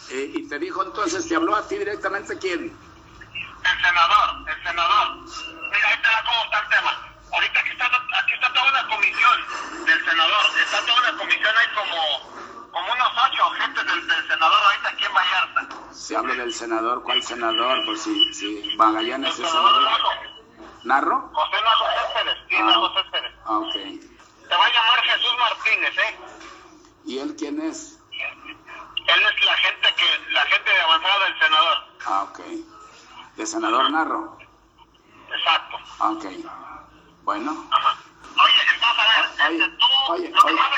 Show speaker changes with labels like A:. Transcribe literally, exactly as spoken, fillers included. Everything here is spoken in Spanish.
A: Eh, y te dijo entonces, ¿te habló a ti directamente quién?
B: El senador, el senador. Mira, ahí te da cómo está el tema. Ahorita aquí está, aquí está toda una comisión del senador. Está toda una comisión, hay como, como unos ocho agentes del, del senador ahorita aquí en Vallarta.
A: Se habla del senador, ¿cuál senador? Pues si, si Magallanes
B: El
A: es
B: senador
A: senador.
B: Narro.
A: ¿Narro?
B: José Narro Céspedes, sí,
A: Ah,
B: Narro Céspedes.
A: ah, ok.
B: Se va a llamar Jesús Martínez, ¿eh?
A: ¿Y él quién es?
B: Él es la gente que, la gente de avanzada del senador.
A: Ah, ok. ¿De senador Narro?
B: Exacto.
A: Ah, ok. Bueno.
B: Ajá. Oye, entonces a ver,
A: Oye,
B: este, tú,
A: oye,
B: lo que
A: oye.
B: pasa